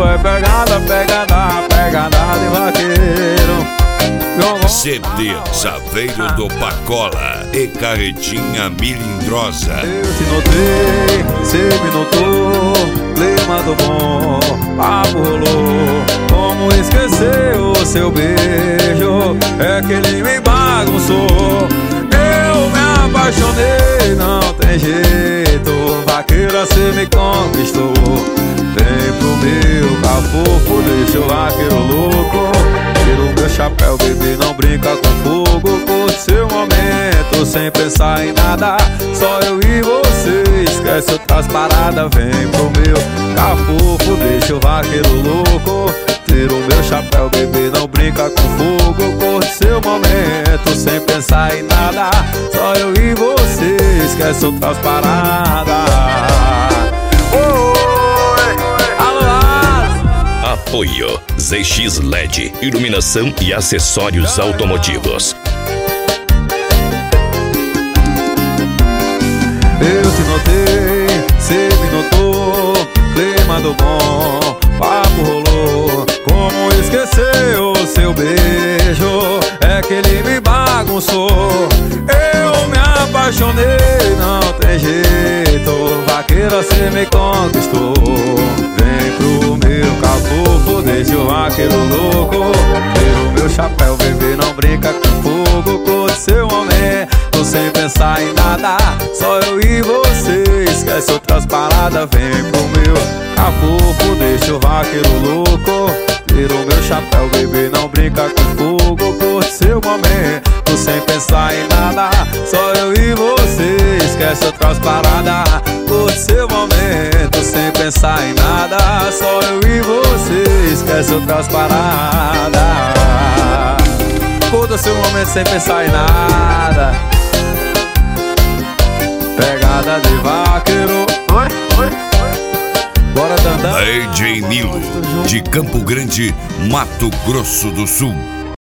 é pegada, pegada, pegada de vaqueiro. Certeza veio do Pacola e carretinha milindrosa. Eu te notei, cê me notou, clima do bom, papo rolou. Como esquecer o seu beijo, é que ele me bagunçou. Eu me apaixonei, não tem jeito, vaqueira cê me conquistou. Vem pro meu cafofo, deixa o vaqueiro louco. Tira o meu chapéu, bebê, não brinca com fogo. Curte seu momento, sem pensar em nada, só eu e você, esquece outras paradas. Vem pro meu cafofo, deixa o vaqueiro louco. Tira o meu chapéu, bebê, não brinca com fogo. Curte seu momento, sem pensar em nada, só eu e você, esquece outras paradas. Apoio ZX LED, iluminação e acessórios automotivos. Eu te notei, cê me notou, clima do bom, papo rolou. Como esquecer o seu beijo, é que ele me bagunçou. Eu me apaixonei, não tem jeito, vaqueira cê me conquistou. Vem pro meu cafofo, deixa o vaqueiro louco. Tira o meu chapéu, bebê, não brinca com fogo. Curte seu momento, sem pensar em nada, só eu e você, esquece outras paradas. Vem pro meu cafofo, deixa o vaqueiro louco. Tira o meu chapéu, bebê, não brinca com fogo. Curte seu momento, sem pensar em nada, só eu e você, esquece outras paradas. Curte seu momento, sem pensar em nada, só eu e você, esquece outras paradas. Curta seu momento sem pensar em nada. Pegada de vaqueiro. Bora, Dandan. DJ Nilo, de Campo Grande, Mato Grosso do Sul.